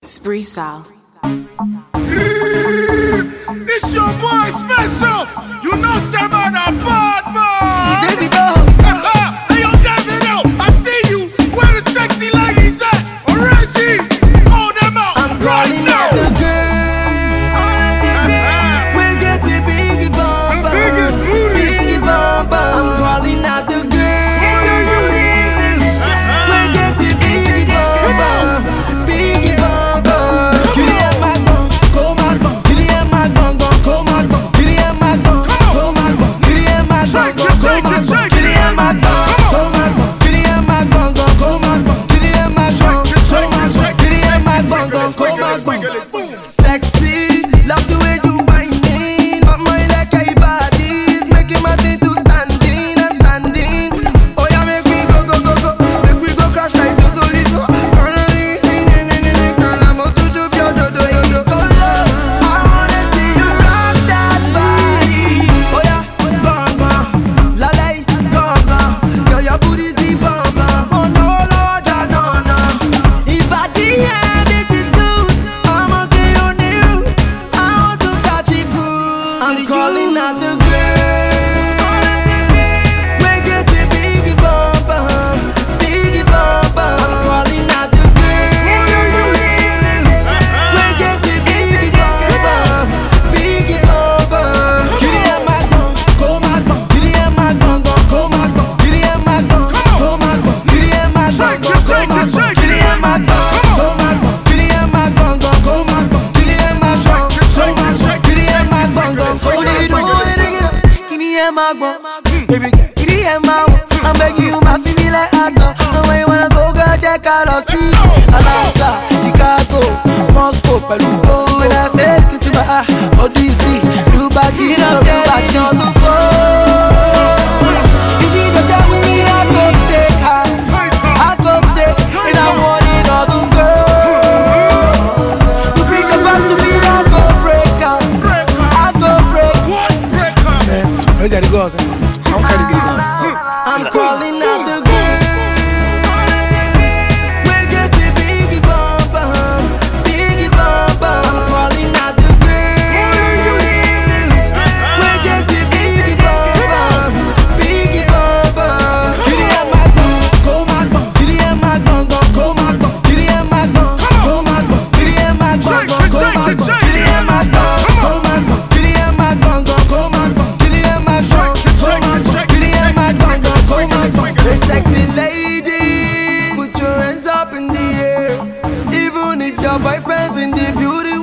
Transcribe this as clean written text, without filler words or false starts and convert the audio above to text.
Spree Sal. This your boy Special. You know some man a bad man. It's Davido. Hey yo Davido, I see you. Where the sexy ladies at? Or is he? Call them out. I'm crawling out the grave. We're getting Biggie Bumper. Biggie Bumper. I'm crawling out the grave. We're getting Biggie Bumper. Biggie Bumper. Kiri ẹ máa gbọ̀n, kó máa gbọ̀n. Kiri ẹ máa gbọ̀n gbọ̀n, kó máa gbọ̀n. Kiri ẹ máa gbọ̀n, kó máa gbọ̀n. Kiri ẹ máa gbọ̀n gbọ̀n, kó máa gbọ̀n. Kiri ẹ máa gbọ̀n, kó máa gbọ̀n. Kiri ẹ máa gbọ̀n gbọ̀n, kó máa gbọ̀n. Kiri ẹ máa gbọ̀n, kó máa gbọ̀n. Kiri ẹ máa gbọ̀n gbọ̀n, kó máa gbọ̀n. Sexy, love the way you whining. Mama, you like your bodies, making my thing to standing and standing. Oh yeah, make we go go go go, make we go crash like so so. Girl, I must do your do. Oh love, I wanna see you rock that body. Oh yeah, bum bum, la la, bum bum. Girl, your booty's the bum bum. Oh no, Lord, ya no no. If I DM it is loose, I'ma get on you. I want to catch it cool. I'm crawling out the grave. We're getting Biggie Bumper, Biggie Bumper. I'm crawling out the grave. We're getting Biggie Bumper, Biggie Bumper. Kiri ẹ máa gbọ̀n, kó máa gbọ̀n. Kiri ẹ máa gbọ̀n gbọ̀n, kó máa gbọ̀n. Kiri ẹ máa gbọ̀n, kó máa gbọ̀n. Kiri ẹ máa gbọ̀n gbọ̀n, kó máa gbọ̀n. Kiri ẹ máa gbọ̀n, kó máa gbọ̀n. Kiri ẹ máa gbọ̀n gbọ̀n, kó máa gbọ̀n. Kiri ẹ máa gbọ̀n, kó máa gbọ̀n. Kiri ẹ máa gbọ̀n gbọ̀n, kó máa gbọ̀n. Kiri ẹ máa gbọ̀n, baby girl. Kiri ẹ máa wọ̀. I'm begging you, my feel me like actor. No way you wanna go, girl, check out or see. Atlanta, Chicago, Moscow, pẹ̀lú go. When I said kiss to my eye, oh DC, Dubai, Gina, Dubai, on the phone. You need to get with me, I go take her. I go take, and I want it all the girls. You bring her back to me, I go break her. I go break. Man, where's the girls? I don't carry the guns. I'm crawling out the grave. We're getting Biggie Bumper, Biggie Bumper. I'm crawling out the grave. We're getting Biggie Bumper, Biggie Bumper. Kiri ẹ máa gbọ̀n, kó máa gbọ̀n. Kiri ẹ máa gbọ̀n gbọ̀n, kó máa gbọ̀n. Kiri ẹ máa gbọ̀n, kó máa gbọ̀n. Kiri ẹ máa gbọ̀n gbọ̀n, kó máa gbọ̀n. Kiri ẹ máa gbọ̀n, kó máa gbọ̀n. Kiri ẹ máa gbọ̀n gbọ̀n, kó máa gbọ̀n. Kiri ẹ máa gbọ̀n, kó máa gbọ̀n. Kiri ẹ máa gbọ̀n gbọ̀n, kó máa gbọ̀n. Hey sexy ladies, put your hands up in the air. Even if your boyfriend's in the beauty